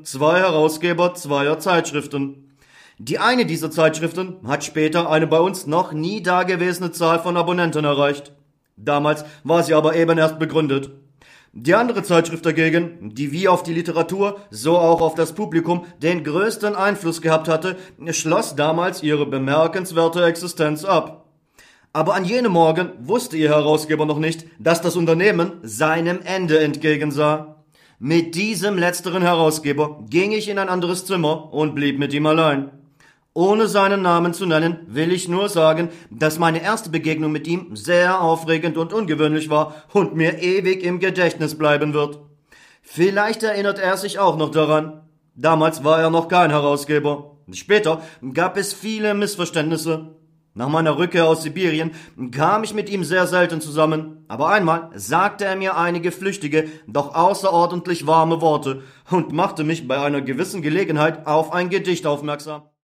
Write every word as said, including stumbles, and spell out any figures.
zwei Herausgeber zweier Zeitschriften. Die eine dieser Zeitschriften hat später eine bei uns noch nie dagewesene Zahl von Abonnenten erreicht. Damals war sie aber eben erst begründet. Die andere Zeitschrift dagegen, die wie auf die Literatur, so auch auf das Publikum den größten Einfluss gehabt hatte, schloss damals ihre bemerkenswerte Existenz ab. Aber an jenem Morgen wusste ihr Herausgeber noch nicht, dass das Unternehmen seinem Ende entgegensah. Mit diesem letzteren Herausgeber ging ich in ein anderes Zimmer und blieb mit ihm allein. Ohne seinen Namen zu nennen, will ich nur sagen, dass meine erste Begegnung mit ihm sehr aufregend und ungewöhnlich war und mir ewig im Gedächtnis bleiben wird. Vielleicht erinnert er sich auch noch daran. Damals war er noch kein Herausgeber. Später gab es viele Missverständnisse. Nach meiner Rückkehr aus Sibirien kam ich mit ihm sehr selten zusammen, aber einmal sagte er mir einige flüchtige, doch außerordentlich warme Worte und machte mich bei einer gewissen Gelegenheit auf ein Gedicht aufmerksam.